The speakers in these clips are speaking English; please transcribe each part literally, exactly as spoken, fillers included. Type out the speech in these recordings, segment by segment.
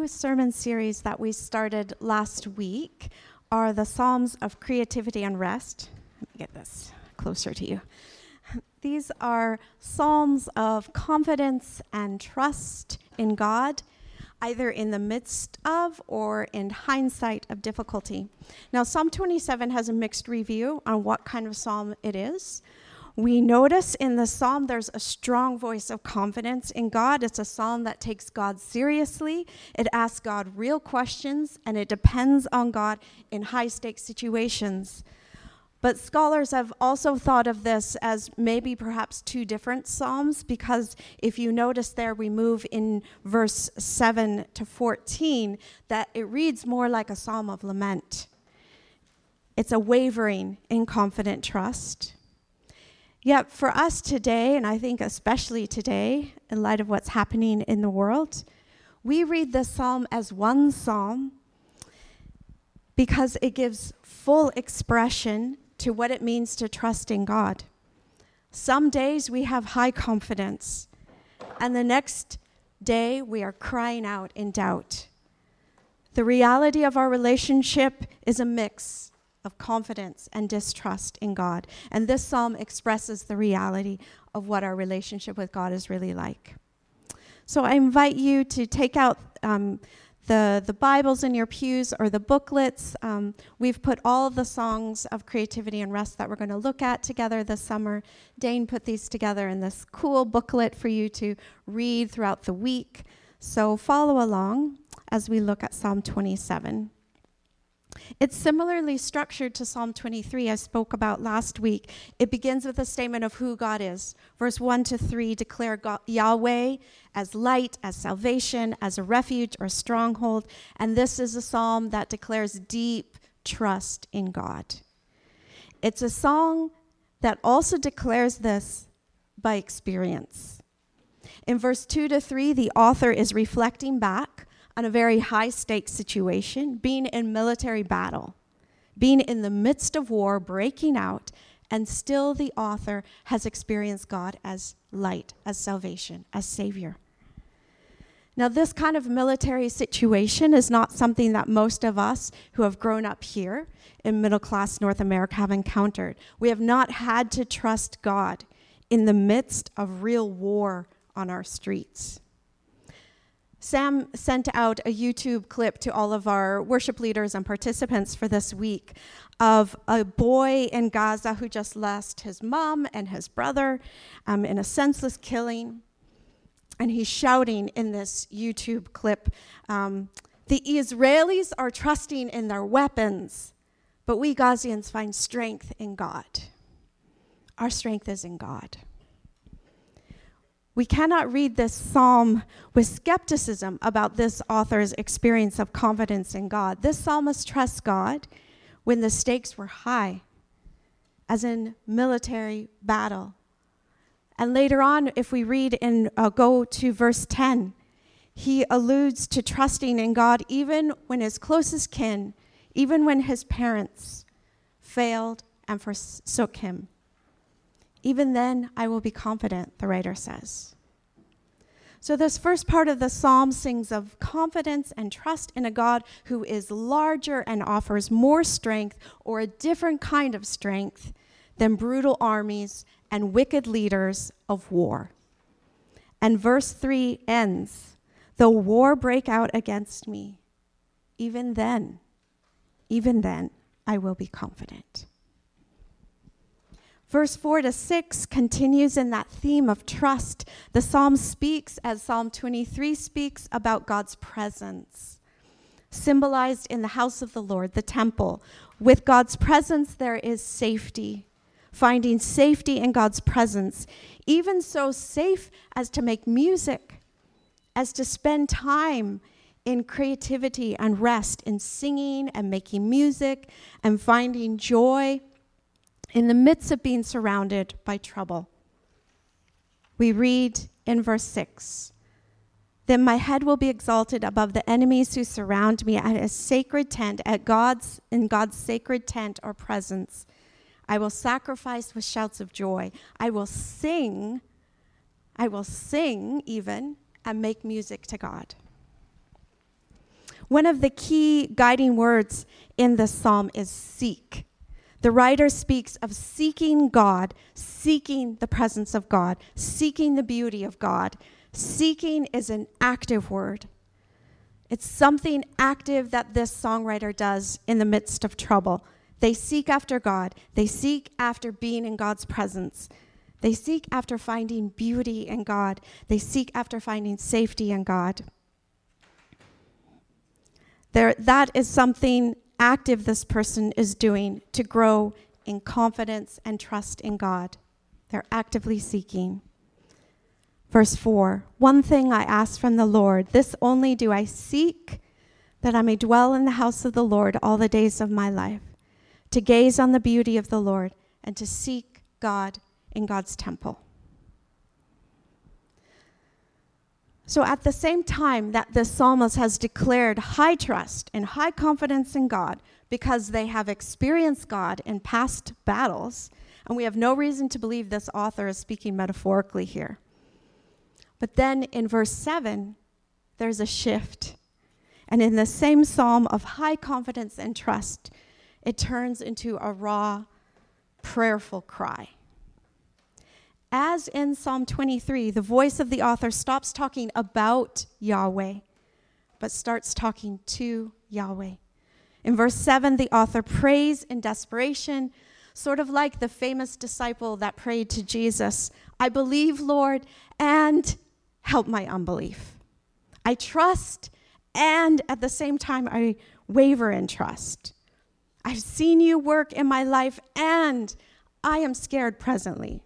new sermon series that we started last week are the Psalms of Creativity and Rest. Let me get this closer to you. These are psalms of confidence and trust in God, either in the midst of or in hindsight of difficulty. Now, Psalm twenty-seven has a mixed review on what kind of psalm it is. We notice in the psalm there's a strong voice of confidence in God. It's a psalm that takes God seriously. It asks God real questions, and it depends on God in high-stakes situations. But scholars have also thought of this as maybe perhaps two different psalms, because if you notice there, we move in verse seven to fourteen, that it reads more like a psalm of lament. It's a wavering in confident trust. Yet for us today, and I think especially today, in light of what's happening in the world, we read this psalm as one psalm because it gives full expression to what it means to trust in God. Some days we have high confidence, and the next day we are crying out in doubt. The reality of our relationship is a mix of confidence and distrust in God. And this psalm expresses the reality of what our relationship with God is really like. So I invite you to take out um, the, the Bibles in your pews or the booklets. Um, we've put all of the songs of creativity and rest that we're going to look at together this summer. Dane put these together in this cool booklet for you to read throughout the week. So follow along as we look at Psalm twenty-seven. It's similarly structured to Psalm twenty-three I spoke about last week. It begins with a statement of who God is. Verse one to three declare God, Yahweh as light, as salvation, as a refuge or stronghold. And this is a psalm that declares deep trust in God. It's a song that also declares this by experience. In verse two to three, the author is reflecting back on a very high-stakes situation, being in military battle, being in the midst of war, breaking out, and still the author has experienced God as light, as salvation, as Savior. Now, this kind of military situation is not something that most of us who have grown up here in middle-class North America have encountered. We have not had to trust God in the midst of real war on our streets. Sam sent out a YouTube clip to all of our worship leaders and participants for this week of a boy in Gaza who just lost his mom and his brother um, in a senseless killing. And he's shouting in this YouTube clip, um, the Israelis are trusting in their weapons, but we Gazians find strength in God. Our strength is in God. We cannot read this psalm with skepticism about this author's experience of confidence in God. This psalmist trusts God when the stakes were high, as in military battle. And later on, if we read and uh, go to verse ten, he alludes to trusting in God even when his closest kin, even when his parents failed and forsook him. Even then, I will be confident, the writer says. So this first part of the psalm sings of confidence and trust in a God who is larger and offers more strength, or a different kind of strength, than brutal armies and wicked leaders of war. And verse three ends, though war break out against me, even then, even then, I will be confident. Verse four to six continues in that theme of trust. The psalm speaks, as Psalm twenty-three speaks, about God's presence, symbolized in the house of the Lord, the temple. With God's presence, there is safety, finding safety in God's presence, even so safe as to make music, as to spend time in creativity and rest, in singing and making music and finding joy in the midst of being surrounded by trouble. We read in verse six, then my head will be exalted above the enemies who surround me at a sacred tent, at God's, in God's sacred tent or presence. I will sacrifice with shouts of joy. I will sing, I will sing even, and make music to God. One of the key guiding words in this psalm is seek. The writer speaks of seeking God, seeking the presence of God, seeking the beauty of God. Seeking is an active word. It's something active that this songwriter does in the midst of trouble. They seek after God. They seek after being in God's presence. They seek after finding beauty in God. They seek after finding safety in God. There, that is something active this person is doing to grow in confidence and trust in God. They're actively seeking. Verse four, one thing I ask from the Lord, this only do I seek, that I may dwell in the house of the Lord all the days of my life, to gaze on the beauty of the Lord and to seek God in God's temple. So at the same time that the psalmist has declared high trust and high confidence in God because they have experienced God in past battles, and we have no reason to believe this author is speaking metaphorically here. But then in verse seven, there's a shift. And in the same psalm of high confidence and trust, it turns into a raw, prayerful cry. As in Psalm twenty-three, the voice of the author stops talking about Yahweh, but starts talking to Yahweh. In verse seven, the author prays in desperation, sort of like the famous disciple that prayed to Jesus, I believe, Lord, and help my unbelief. I trust, and at the same time, I waver in trust. I've seen you work in my life, and I am scared presently.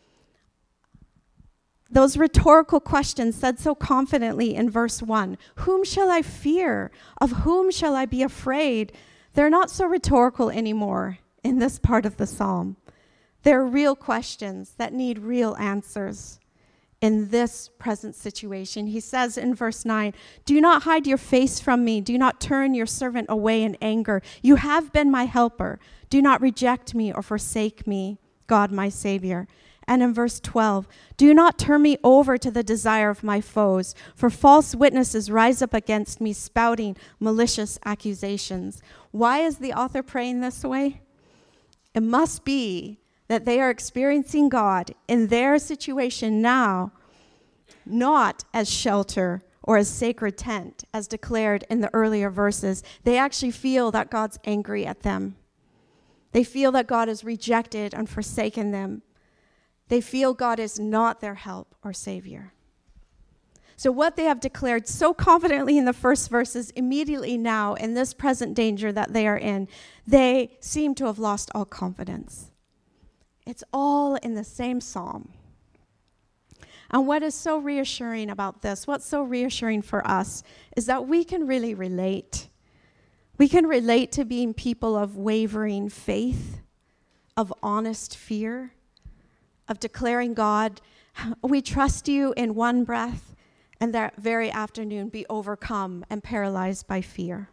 Those rhetorical questions said so confidently in verse one, whom shall I fear? Of whom shall I be afraid? They're not so rhetorical anymore in this part of the psalm. They're real questions that need real answers in this present situation. He says in verse nine, do not hide your face from me. Do not turn your servant away in anger. You have been my helper. Do not reject me or forsake me, God my Savior. And in verse twelve, do not turn me over to the desire of my foes, for false witnesses rise up against me, spouting malicious accusations. Why is the author praying this way? It must be that they are experiencing God in their situation now, not as shelter or as sacred tent, as declared in the earlier verses. They actually feel that God's angry at them. They feel that God has rejected and forsaken them. They feel God is not their help or savior. So what they have declared so confidently in the first verses, immediately now, in this present danger that they are in, they seem to have lost all confidence. It's all in the same psalm. And what is so reassuring about this, what's so reassuring for us, is that we can really relate. We can relate to being people of wavering faith, of honest fear, of declaring, God, we trust you in one breath, and that very afternoon be overcome and paralyzed by fear.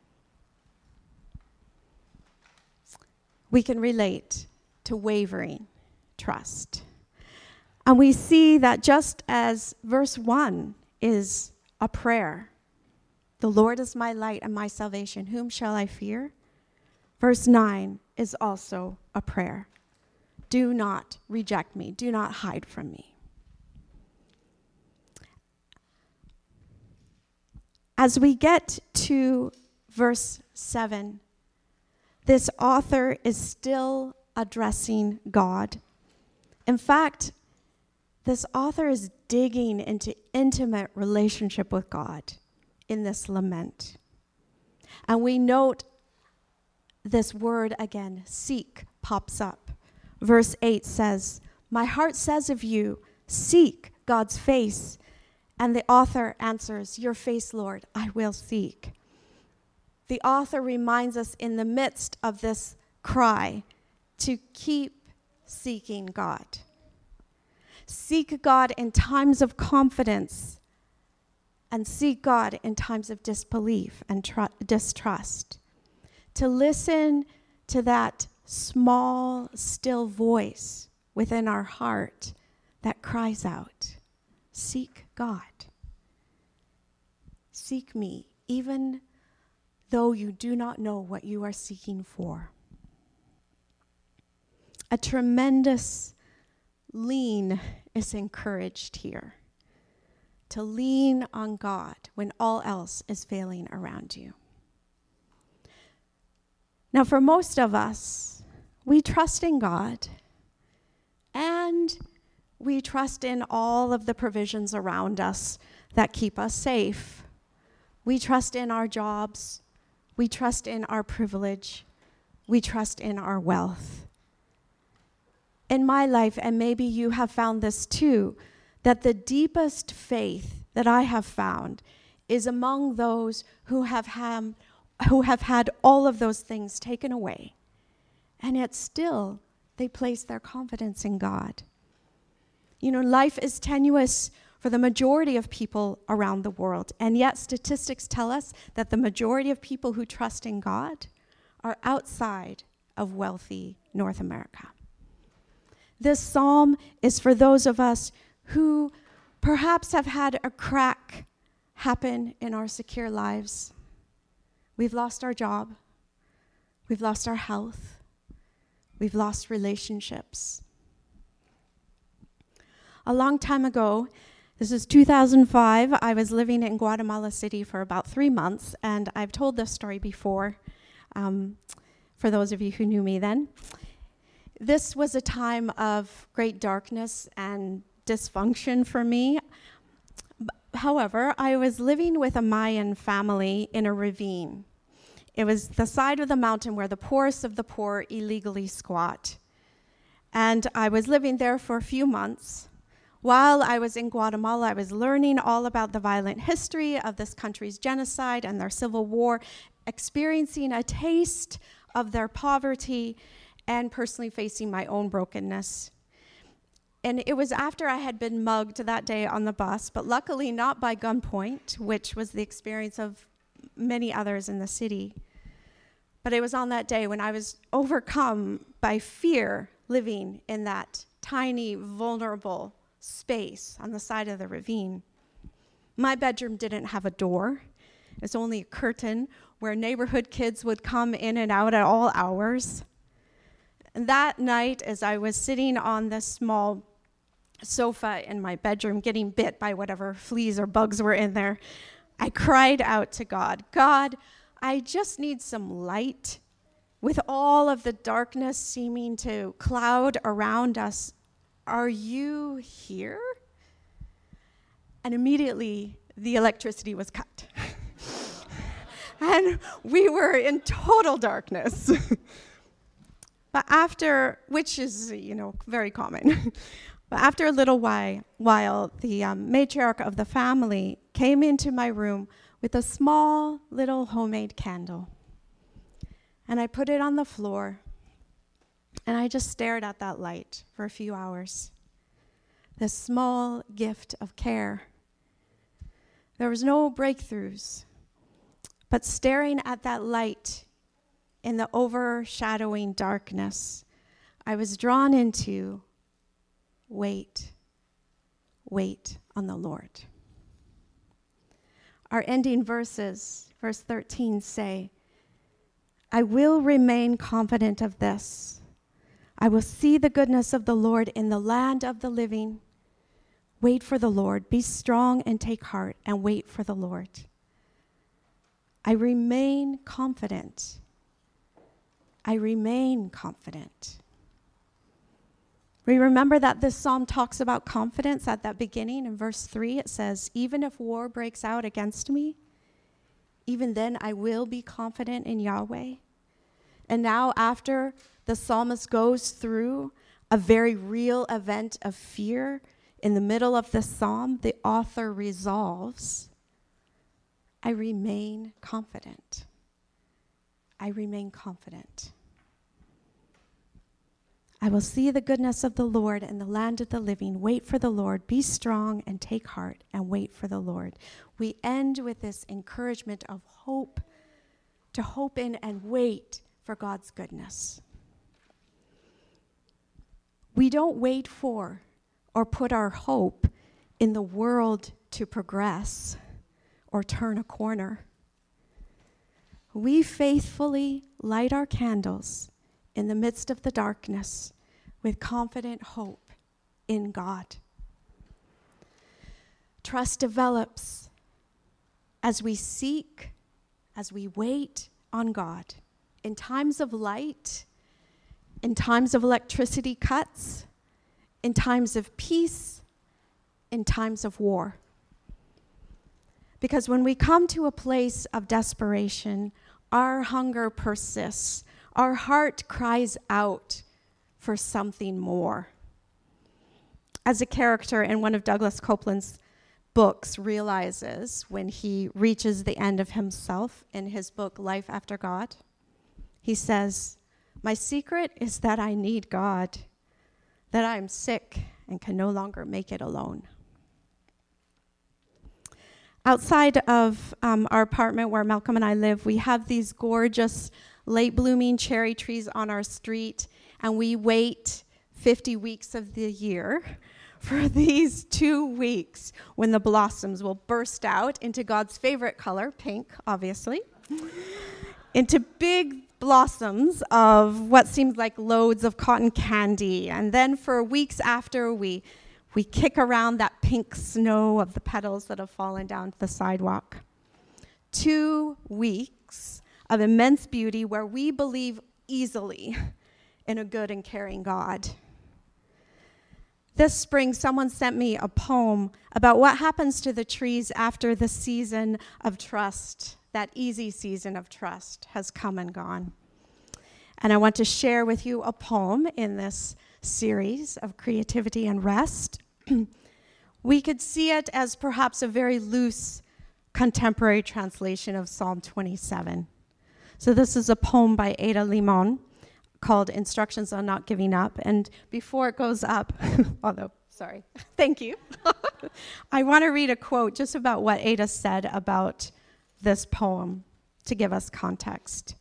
We can relate to wavering trust. And we see that just as verse one is a prayer, the Lord is my light and my salvation, whom shall I fear? Verse nine is also a prayer. Do not reject me. Do not hide from me. As we get to verse seven, this author is still addressing God. In fact, this author is digging into intimate relationship with God in this lament. And we note this word again, seek, pops up. Verse eight says, my heart says of you, seek God's face. And the author answers, your face, Lord, I will seek. The author reminds us in the midst of this cry to keep seeking God. Seek God in times of confidence and seek God in times of disbelief and tr- distrust. To listen to that small, still voice within our heart that cries out, seek God. Seek me, even though you do not know what you are seeking for. A tremendous lean is encouraged here. To lean on God when all else is failing around you. Now, for most of us, we trust in God and we trust in all of the provisions around us that keep us safe. We trust in our jobs. We trust in our privilege. We trust in our wealth. In my life, and maybe you have found this too, that the deepest faith that I have found is among those who have had, who have had all of those things taken away, and yet still they place their confidence in God. You know, life is tenuous for the majority of people around the world, and yet statistics tell us that the majority of people who trust in God are outside of wealthy North America. This psalm is for those of us who perhaps have had a crack happen in our secure lives. We've lost our job. We've lost our health. We've lost relationships. A long time ago, this is two thousand five, I was living in Guatemala City for about three months, and I've told this story before, um, for those of you who knew me then. This was a time of great darkness and dysfunction for me. However, I was living with a Mayan family in a ravine. It was the side of the mountain where the poorest of the poor illegally squat. And I was living there for a few months. While I was in Guatemala, I was learning all about the violent history of this country's genocide and their civil war, experiencing a taste of their poverty, and personally facing my own brokenness. And it was after I had been mugged that day on the bus, but luckily not by gunpoint, which was the experience of many others in the city. But it was on that day when I was overcome by fear living in that tiny, vulnerable space on the side of the ravine. My bedroom didn't have a door. It's only a curtain where neighborhood kids would come in and out at all hours. And that night, as I was sitting on this small sofa in my bedroom, getting bit by whatever fleas or bugs were in there, I cried out to God, God, I just need some light. With all of the darkness seeming to cloud around us, are you here? And immediately, the electricity was cut. And we were in total darkness. But after, which is, you know, very common. But after a little while, while the um, matriarch of the family came into my room with a small little homemade candle. And I put it on the floor, and I just stared at that light for a few hours. This small gift of care. There was no breakthroughs, but staring at that light in the overshadowing darkness, I was drawn into wait, wait on the Lord. Our ending verses, verse thirteen, say, I will remain confident of this. I will see the goodness of the Lord in the land of the living. Wait for the Lord. Be strong and take heart and wait for the Lord. I remain confident. I remain confident. We remember that this psalm talks about confidence at that beginning. In verse three, it says, even if war breaks out against me, even then I will be confident in Yahweh. And now after the psalmist goes through a very real event of fear, in the middle of the psalm, the author resolves, I remain confident. I remain confident. I will see the goodness of the Lord in the land of the living. Wait for the Lord. Be strong and take heart and wait for the Lord. We end with this encouragement of hope, to hope in and wait for God's goodness. We don't wait for or put our hope in the world to progress or turn a corner. we faithfully light our candles in the midst of the darkness with confident hope in God. Trust develops as we seek, as we wait on God. In times of light, in times of electricity cuts, in times of peace, in times of war. Because when we come to a place of desperation, our hunger persists. Our heart cries out for something more. As a character in one of Douglas Copeland's books realizes when he reaches the end of himself in his book, Life After God, he says, "My secret is that I need God, that I'm sick and can no longer make it alone." Outside of um, our apartment where Malcolm and I live, we have these gorgeous late blooming cherry trees on our street, and we wait fifty weeks of the year for these two weeks when the blossoms will burst out into God's favorite color, pink, obviously, into big blossoms of what seems like loads of cotton candy. And then for weeks after, we we kick around that pink snow of the petals that have fallen down to the sidewalk. Two weeks of immense beauty where we believe easily in a good and caring God. This spring, someone sent me a poem about what happens to the trees after the season of trust, that easy season of trust, has come and gone. And I want to share with you a poem in this series of creativity and rest. We could see it as perhaps a very loose contemporary translation of Psalm twenty-seven. So this is a poem by Ada Limon called Instructions on Not Giving Up. And before it goes up, although, sorry, thank you, I want to read a quote just about what Ada said about this poem to give us context.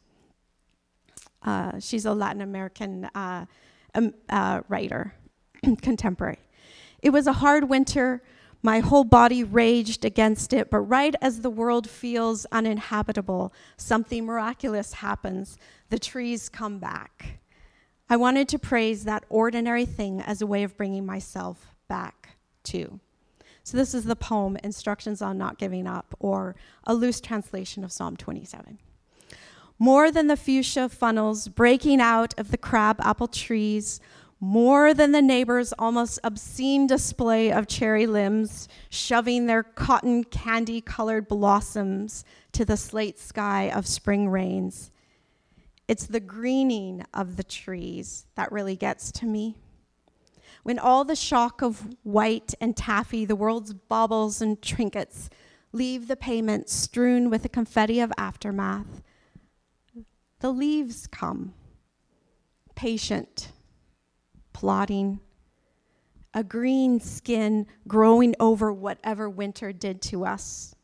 Uh, she's a Latin American uh, um, uh, writer, contemporary. "It was a hard winter. My whole body raged against it, but right as the world feels uninhabitable, something miraculous happens. The trees come back. I wanted to praise that ordinary thing as a way of bringing myself back too." So this is the poem, Instructions on Not Giving Up, or a loose translation of Psalm twenty-seven. "More than the fuchsia funnels breaking out of the crab apple trees, more than the neighbor's almost obscene display of cherry limbs shoving their cotton candy-colored blossoms to the slate sky of spring rains, it's the greening of the trees that really gets to me. When all the shock of white and taffy, the world's baubles and trinkets, leave the pavement strewn with the confetti of aftermath, the leaves come, patient, plodding, a green skin growing over whatever winter did to us.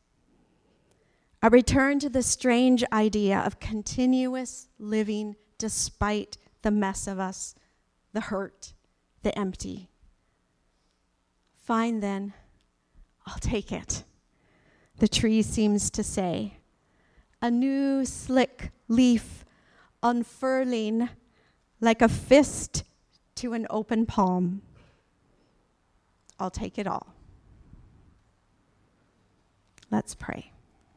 I return to the strange idea of continuous living despite the mess of us, the hurt, the empty. Fine then, I'll take it," the tree seems to say. A new slick leaf unfurling like a fist to an open palm. I'll take it all. Let's pray.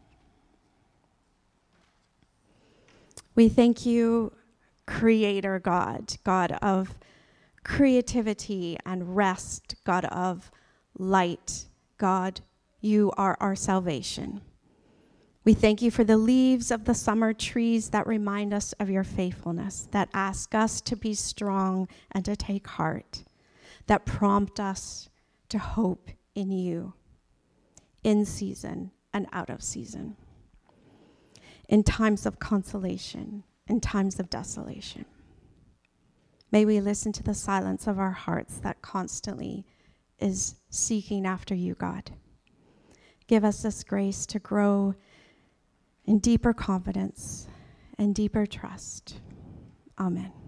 We thank you, Creator God, God of creativity and rest, God of light. God, you are our salvation. We thank you for the leaves of the summer trees that remind us of your faithfulness, that ask us to be strong and to take heart, that prompt us to hope in you, in season and out of season, in times of consolation, in times of desolation. May we listen to the silence of our hearts that constantly is seeking after you, God. Give us this grace to grow in deeper confidence and deeper trust. Amen.